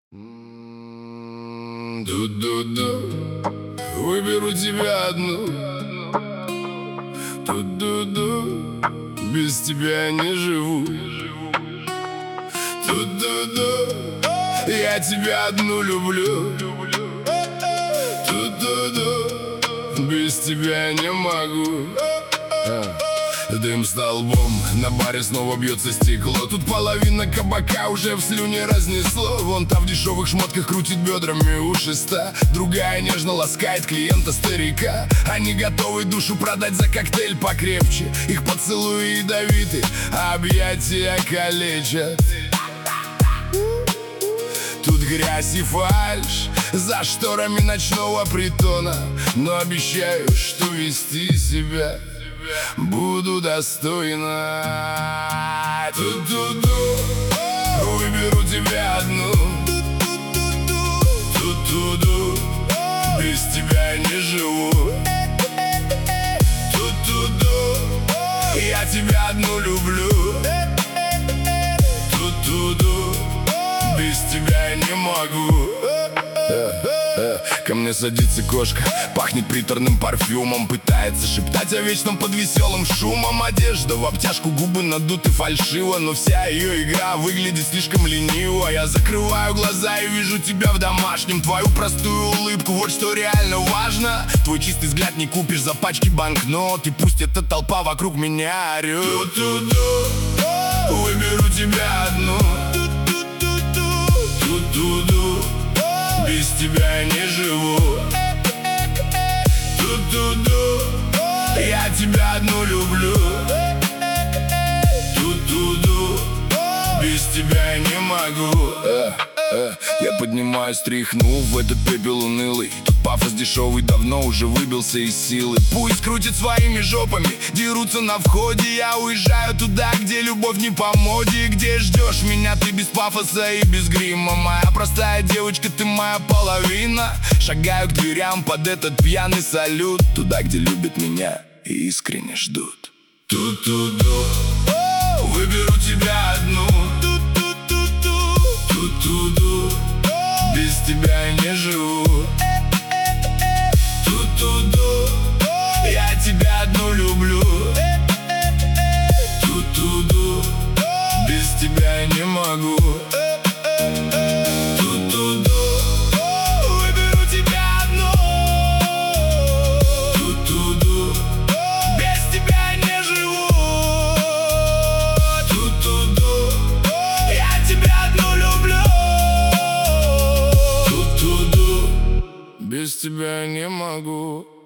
Ду-ду-ду, выберу тебя одну. Ду-ду-ду, без тебя не живу. Ду-ду-ду, я тебя одну люблю. Ду-ду-ду, без тебя не могу. Дым столбом, на баре снова бьется стекло. Тут половина кабака уже в слюне разнесло. Вон та в дешевых шмотках крутит бедрами у шеста. Другая нежно ласкает клиента-старика. Они готовы душу продать за коктейль покрепче. Их поцелуи ядовиты, а объятия калечат. Тут грязь и фальшь за шторами ночного притона. Но обещаю, что вести себя буду достойно. Ту-ту-ду, выберу тебя одну. Ту-ту-ду, без тебя не живу. Ту-ту-ду, я тебя одну люблю. Ту-ту-ду, без тебя не могу. Ко мне садится кошка, пахнет приторным парфюмом. Пытается шептать о вечном под веселым шумом. Одежда в обтяжку, губы надуты фальшиво. Но вся ее игра выглядит слишком лениво. Я закрываю глаза и вижу тебя в домашнем. Твою простую улыбку, вот что реально важно. Твой чистый взгляд не купишь за пачки банкнот. И пусть эта толпа вокруг меня орет. Ту-ту-ду, выберу тебя одну. Ту-ту-ду, без тебя не живу. Ту-ту-ду, я тебя одну люблю. Ту-ту-ду, без тебя не могу. Я поднимаюсь, тряхнув в этот пепел унылый. Тут пафос дешевый давно уже выбился из силы. Пусть крутят своими жопами, дерутся на входе. Я уезжаю туда, где любовь не по моде. Где ждешь меня ты без пафоса и без грима. Моя простая девочка, ты моя половина. Шагаю к дверям под этот пьяный салют. Туда, где любят меня и искренне ждут. Ту-ту-ду, выберу тебя одну. Ту-ту-ду, без тебя не живу. Ту-ту-ду, я тебя одну люблю. Ту-ту-ду, без тебя не могу. Ту-ту-ду, выберу тебя одну. Ту-ту-ду, без тебя не живу. Ту-ту-ду, я тебя одну люблю. Ту-ту-ду, без тебя не могу.